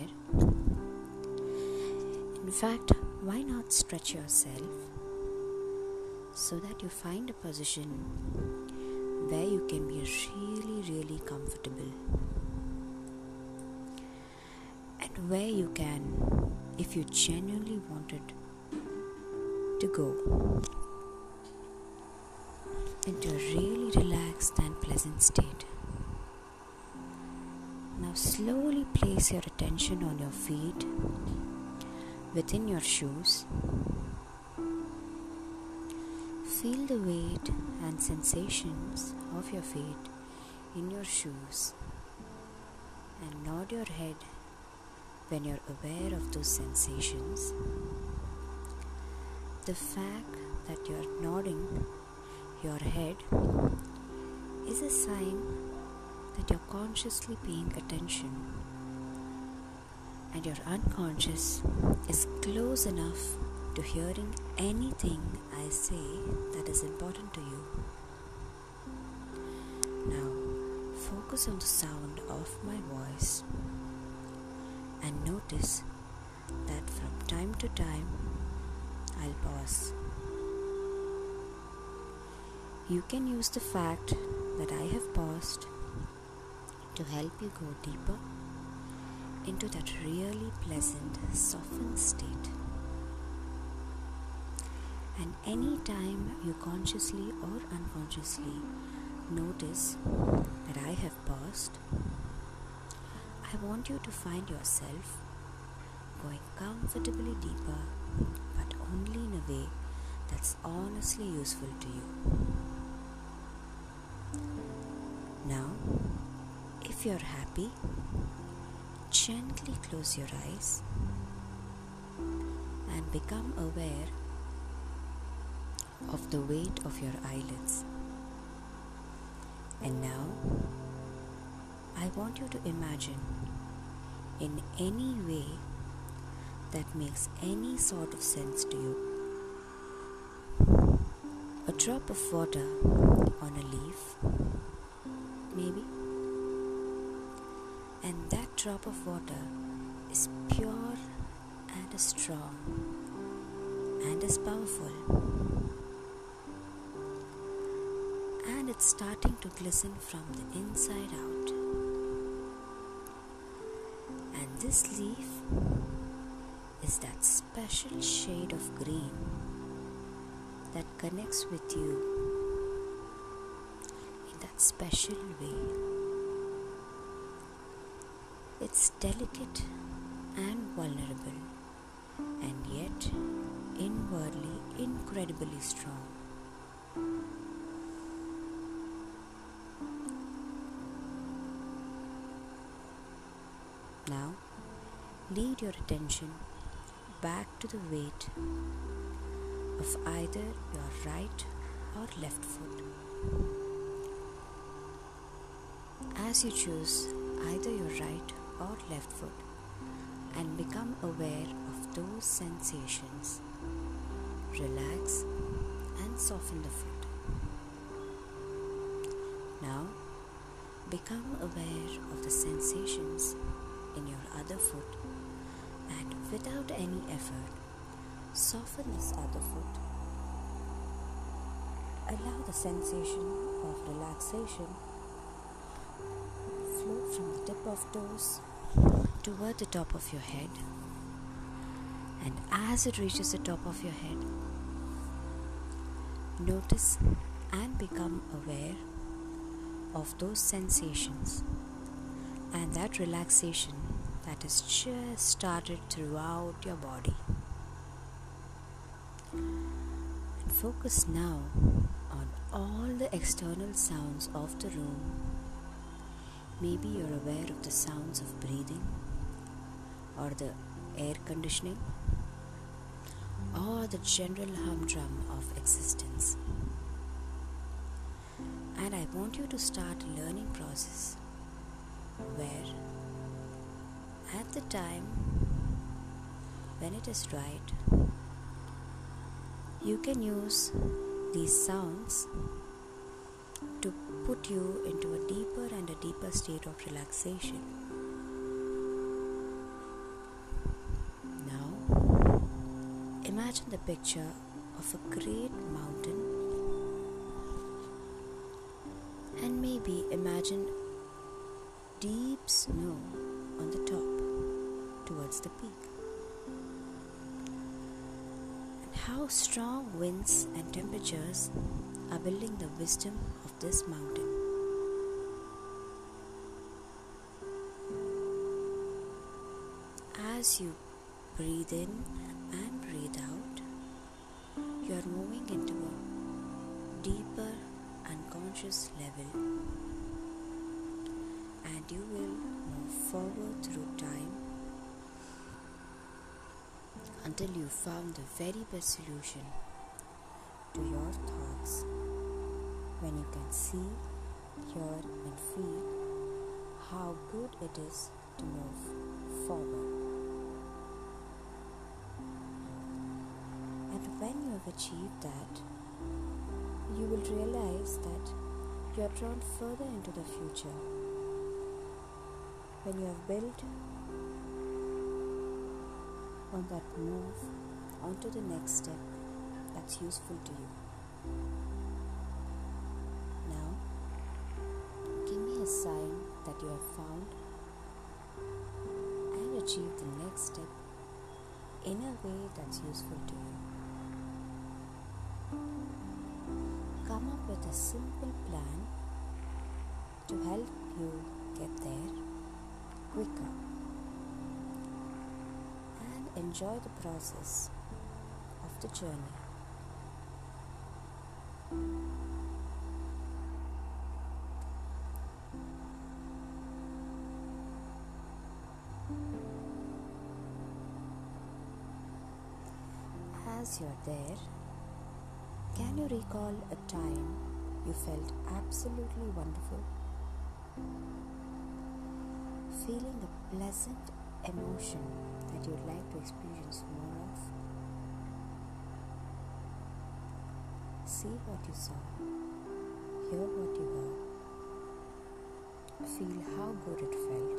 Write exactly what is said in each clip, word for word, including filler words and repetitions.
chair. In fact, why not stretch yourself so that you find a position where you can be really, really comfortable, and where you can, if you genuinely wanted to go into a really relaxed and pleasant state. Now slowly place your attention on your feet within your shoes. Feel the weight and sensations of your feet in your shoes and nod your head when you're aware of those sensations. The fact that you're nodding your head is a sign that you're consciously paying attention, and your unconscious is close enough to hearing anything I say that is important to you. Now focus on the sound of my voice and notice that from time to time I'll pause. You can use the fact that I have paused to help you go deeper into that really pleasant, softened state. And any time you consciously or unconsciously notice that I have paused, I want you to find yourself going comfortably deeper, but only in a way that's honestly useful to you. Now, if you're happy, gently close your eyes and become aware of the weight of your eyelids. And now, I want you to imagine in any way that makes any sort of sense to you. A drop of water on a leaf, maybe. And that drop of water is pure and is strong and is powerful. And it's starting to glisten from the inside out. And this leaf is that special shade of green that connects with you in that special way. It's delicate and vulnerable, and yet inwardly incredibly strong. Now, lead your attention back to the weight of either your right or left foot. As you choose either your right or left foot and become aware of those sensations, relax and soften the foot. Now, become aware of the sensations in your other foot, and without any effort, soften this other foot. Allow the sensation of relaxation flow from the tip of toes toward the top of your head, and as it reaches the top of your head, notice and become aware of those sensations and that relaxation that has just started throughout your body. And focus now on all the external sounds of the room. Maybe you're aware of the sounds of breathing, or the air conditioning, or the general humdrum of existence. And I want you to start a learning process where at the time when it is right, you can use these sounds to put you into a deeper and a deeper state of relaxation. Imagine the picture of a great mountain, and maybe imagine deep snow on the top towards the peak, and how strong winds and temperatures are building the wisdom of this mountain. As you breathe in and breathe out, you are moving into a deeper unconscious level, and you will move forward through time until you found the very best solution to your thoughts, when you can see, hear and feel how good it is to move forward. And when you have achieved that, you will realize that you are drawn further into the future. When you have built on that move onto the next step that's useful to you. Now, give me a sign that you have found and achieved the next step in a way that's useful to you. Come up with a simple plan to help you get there quicker, and enjoy the process of the journey. As you're there, can you recall a time you felt absolutely wonderful? Feeling a pleasant emotion that you'd like to experience more of? See what you saw, hear what you heard, feel how good it felt.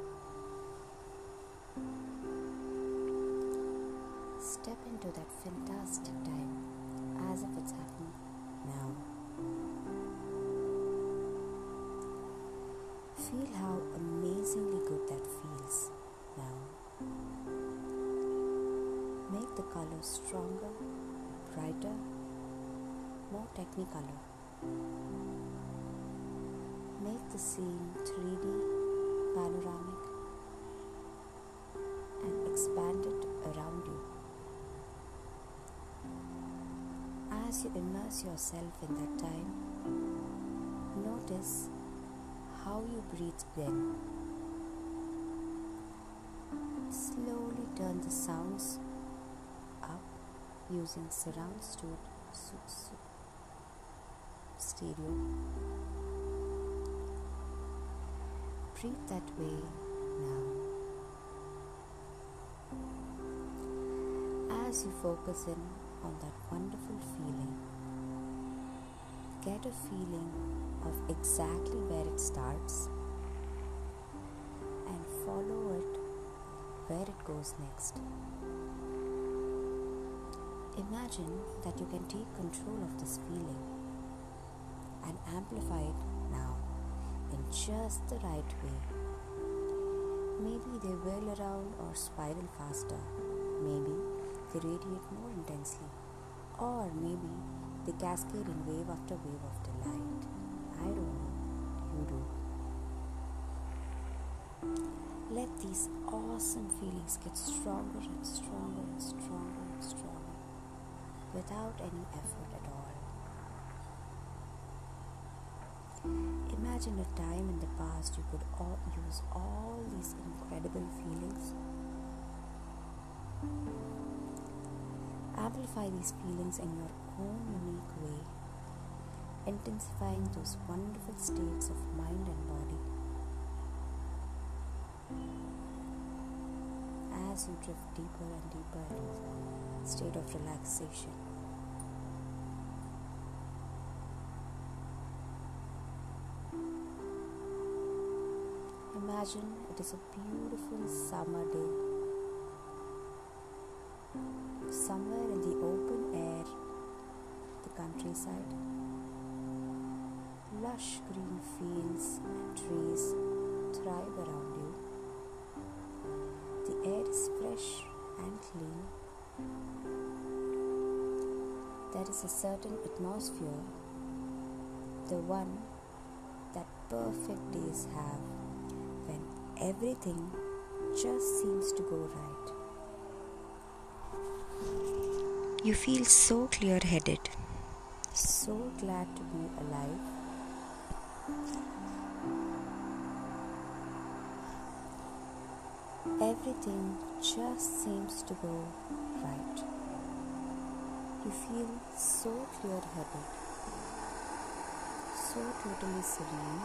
Step into that fantastic time as if it's happening now. Feel how amazingly good that feels now. Make the colors stronger, brighter, more technicolor. Make the scene three D, panoramic, and expand it around you. As you immerse yourself in that time, notice how you breathe in. Slowly turn the sounds up using surround stu- su- su- stereo. Breathe that way now. As you focus in on that wonderful feeling, get a feeling of exactly where it starts and follow it where it goes next. Imagine that you can take control of this feeling and amplify it now in just the right way. Maybe they whirl around or spiral faster. Maybe they radiate more intensely, or maybe they cascade in wave after wave of delight. I don't know, you do. Let these awesome feelings get stronger and stronger and stronger and stronger without any effort at all. Imagine a time in the past you could all use all these incredible feelings. Amplify these feelings in your own unique way, intensifying those wonderful states of mind and body. As you drift deeper and deeper into a state of relaxation. Imagine it is a beautiful summer day. somewhere in the open air, the countryside, lush green fields and trees thrive around you. The air is fresh and clean. There is a certain atmosphere, the one that perfect days have, when everything just seems to go right. You feel so clear-headed, so glad to be alive. Everything just seems to go right. You feel so clear-headed, so totally serene.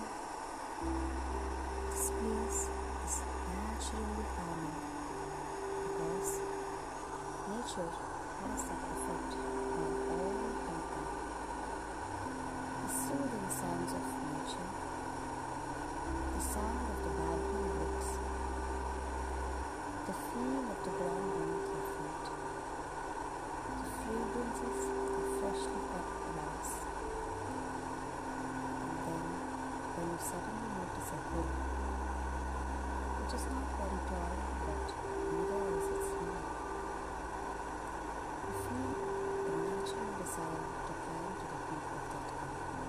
This place is naturally calming because nature has that effect on all people. The soothing sounds of nature, the sound of the babbling brooks, the feel of the ground beneath your feet, the fragrances of freshly cut grass. And then, when you suddenly notice a hill, which is not very tall, but neither is it small, you feel a natural desire to climb to the peak of that hill.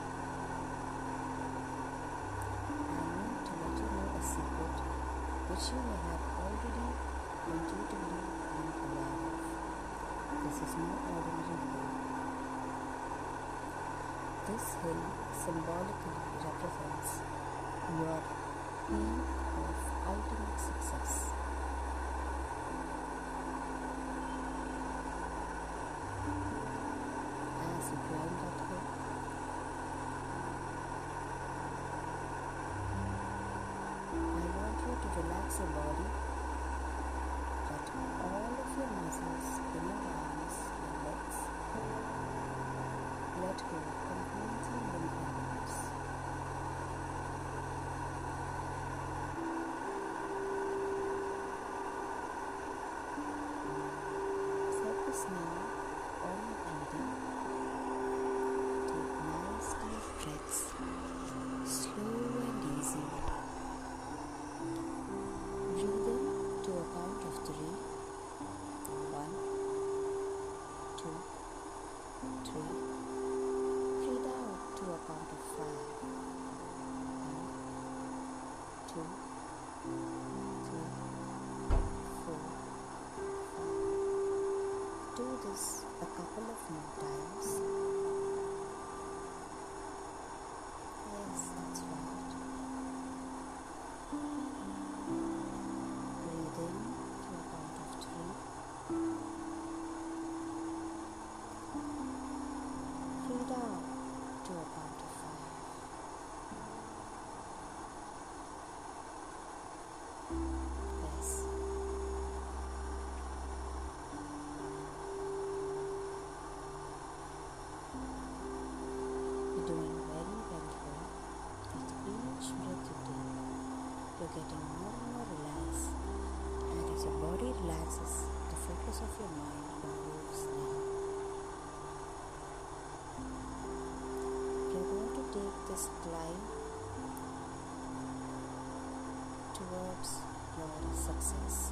I need to let you know a secret which you may have already intuitively been aware of. This is no ordinary hill. This hill symbolically represents your peak of ultimate success. As you climb that hill, I want you to relax your body, let all of your muscles in your arms and legs let go completely in your hands. Focus now on your breathing. Take nice deep breaths, slow and easy. Breathe in to a count of three. One, two, three. Breathe out to a count of five. One, two, three, four, five. Do this a couple of more times. Yes, that's right. Breathe in to a count of three. Breathe out to a count of five. Yes. You're doing very well here. With each breath you take, you're getting more and more relaxed. And as your body relaxes, the focus of your mind moves now. You're going to take this climb towards your success.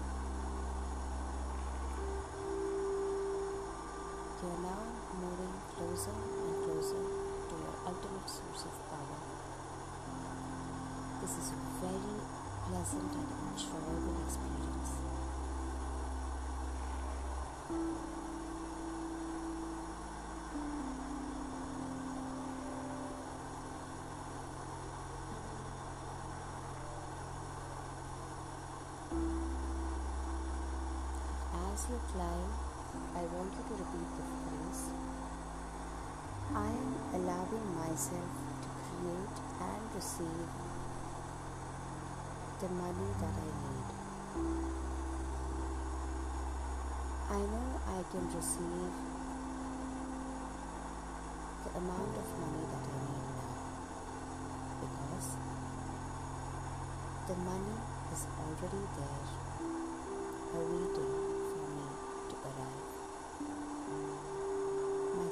You're now moving closer and closer to your ultimate source of power. This is a very pleasant and enjoyable experience. As you climb, I want you to repeat the phrase, I am allowing myself to create and receive the money that I need. I know I can receive the amount of money that I need now because the money is already there, awaiting for me to arrive.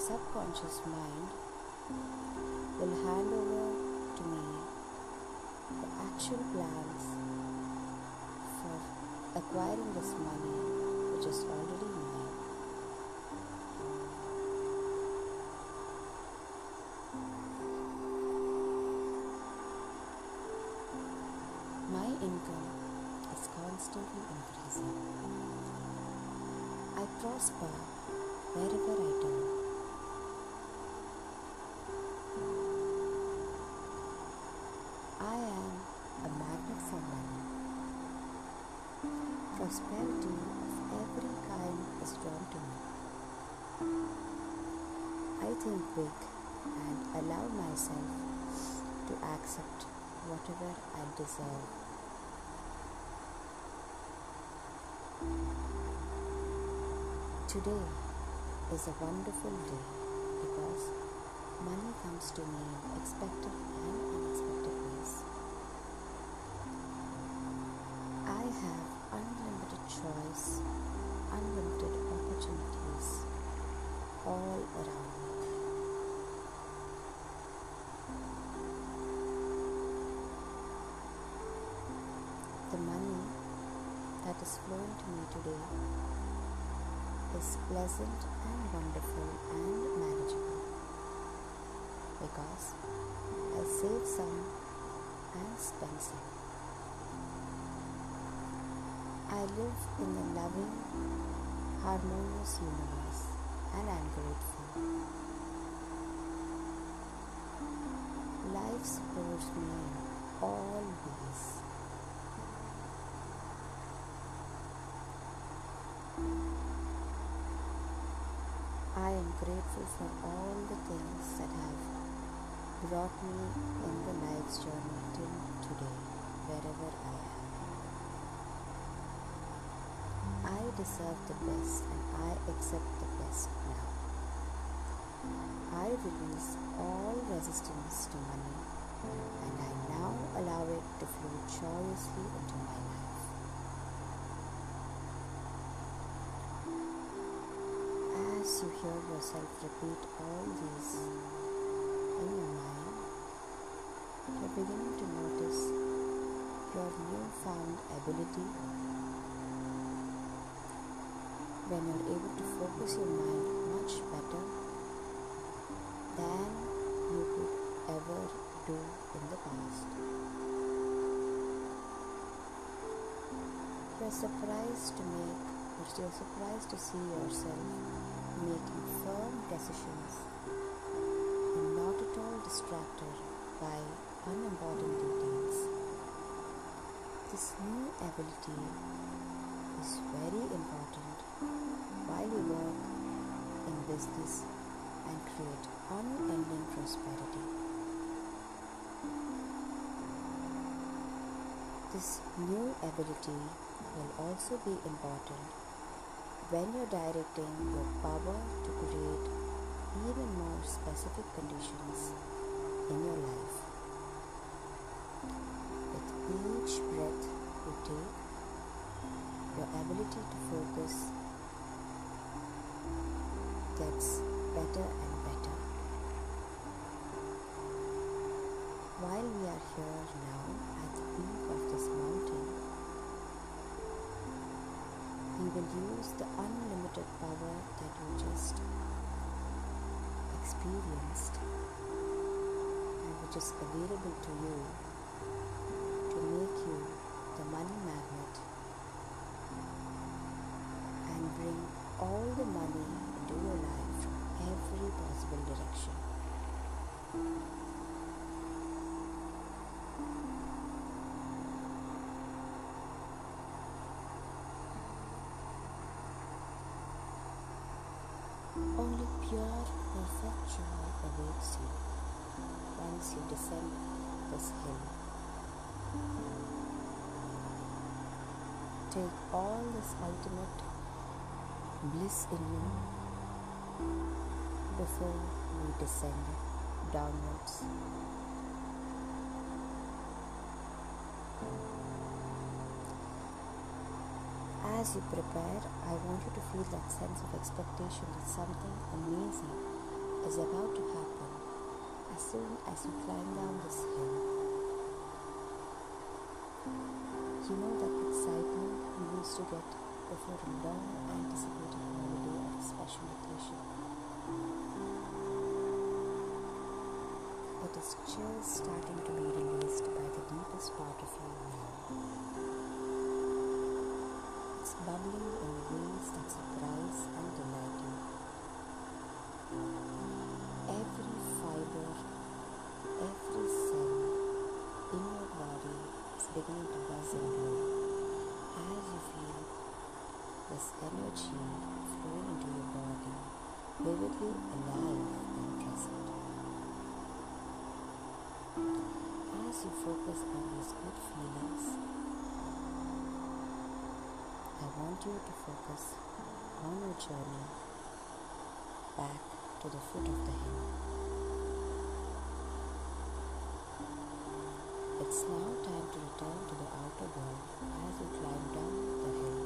subconscious mind will hand over to me the actual plans for acquiring this money which is already mine. My income is constantly increasing. I prosper wherever I turn. I am a magnet for money. Prosperity of every kind is drawn to me. I think big and allow myself to accept whatever I deserve. Today is a wonderful day because money comes to me in expected and unexpected ways. I have unlimited choice, unlimited opportunities all around me. The money that is flowing to me today is pleasant and wonderful and manageable because I save some and spend some. I live in a loving, harmonious universe and I am grateful. Life supports me in all ways. I am grateful for all the things that have brought me in the life's journey till today, wherever I am. I deserve the best and I accept the best now. I release all resistance to money and I now allow it to flow joyously into my life. As you hear yourself repeat all these in your mind, you're beginning to notice your newfound ability when you're able to focus your mind much better than you could ever do in the past. You're surprised to make, or you're surprised to see yourself making firm decisions and not at all distracted by unimportant details. This new ability is very important while you work in business and create unending prosperity. This new ability will also be important when you're directing your power to create even more specific conditions in your life. With each breath you take, your ability to focus gets better and better. While we are here now at the peak of this mountain, we will use the unlimited power that you just experienced and which is available to you to make you the money magnet and bring all the money into your life from every possible direction. Only pure, perfect joy awaits you once you descend this hill. Take all this ultimate bliss in you before we descend downwards. As you prepare, I want you to feel that sense of expectation that something amazing is about to happen as soon as you climb down this hill. You know that excitement you used to get before a long anticipated holiday or a special occasion. It is just starting to be released by the deepest part of you now. It's bubbling in ways that surprise and delight you. Every fiber, every cell in your body is beginning to buzz and glow as you feel this energy flowing into your body, vividly alive and present. As you focus on these good feelings, I want you to focus on your journey back to the foot of the hill. It's now time to return to the outer world as you climb down the hill.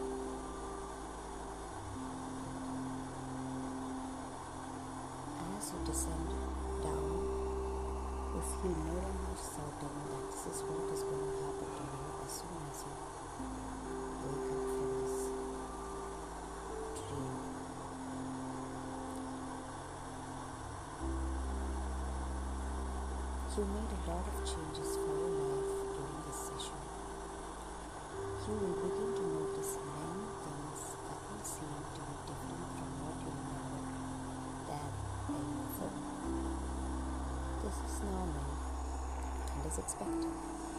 As you descend down, you feel more and more certain that this is what is going to happen to you as soon as you wake up from this dream. You made a lot of changes for your life during this session. You will begin to notice many things that will seem to be different from what you remember than in the film. This is normal and is expected.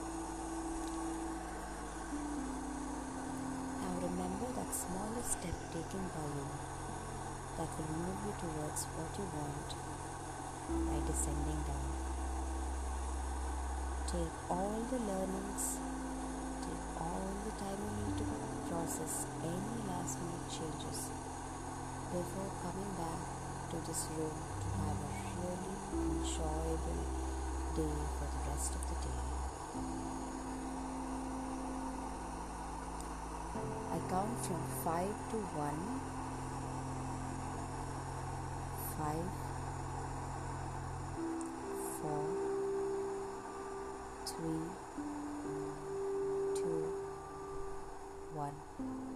Now remember that smallest step taken by you that will move you towards what you want by descending down. Take all the learnings, take all the time you need to process any last minute changes before coming back to this room to have a really enjoyable day for the rest of the day. I count from five to one, five, four, three, two, one.